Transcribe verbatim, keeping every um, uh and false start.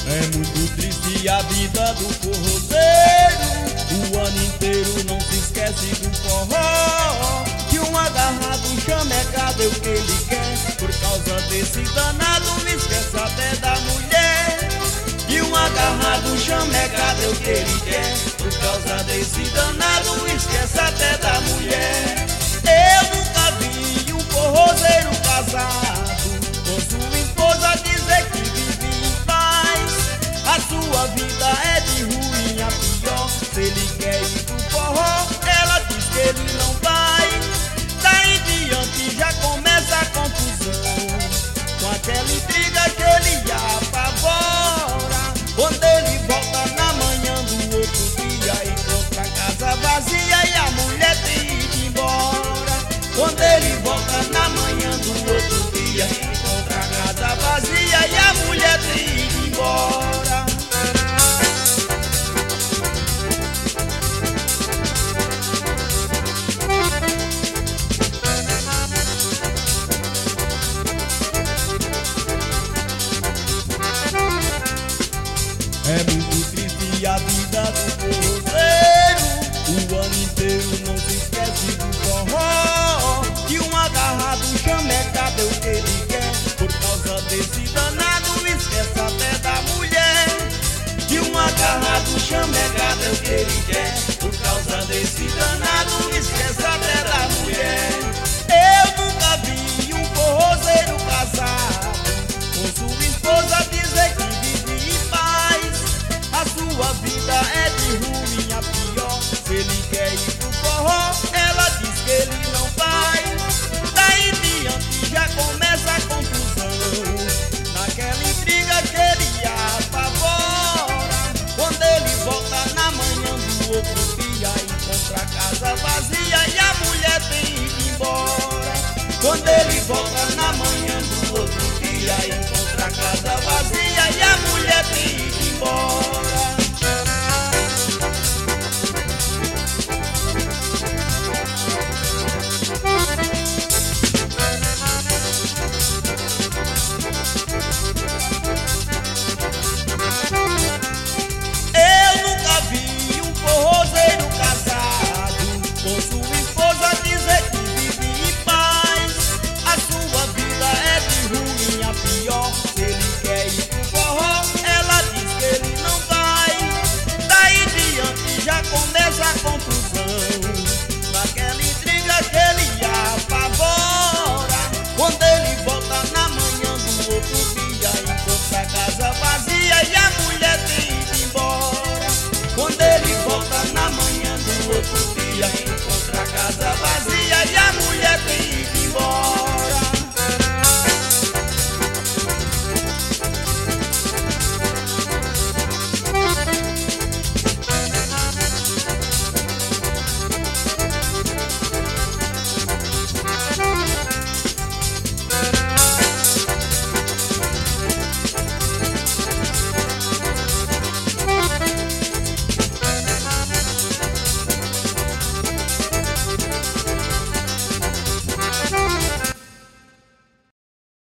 É muito triste a vida do forrozeiro, o ano inteiro não se esquece do forró. Que um agarrado, um chamecado é o que ele quer, por causa desse danado esquece até da mulher. Que um agarrado, um chamecado é o que ele quer, por causa desse danado esquece até da mulher. Eu nunca vi um forrozeiro casado com sua esposa dizer que vive em paz. A sua vida é de ruim a pior. Se ele quer ir pro forró, ela diz que ele não vai. Daí diante já começa a confusão, com aquela intriga que ele apavora. Quando ele volta na manhã do outro dia, encontra a casa vazia e a mulher tem ido embora. Quando ele volta na manhã do outro dia, encontra a casa vazia e a mulher tem ido embora. É muito triste a vida do forrozeiro, o ano inteiro não se esquece do forró. Que um agarrado, um chamecado é o que ele quer, por causa desse danado esquece até da mulher. Que um agarrado, um chamecado é o que ele quer, por causa desse danado esquece até da mulher. Eu nunca vi um forrozeiro casado com sua esposa dizer que vive em paz. A sua vida é de ruim a pior. Se ele quer ir pro forró, ela diz que ele não vai. Daí diante já começa a confusão, naquela intriga que ele apavora. Quando ele volta na manhã do outro dia, encontra a casa vazia e a mulher tem ido embora. Quando ele volta na manhã do outro dia, encontra a casa vazia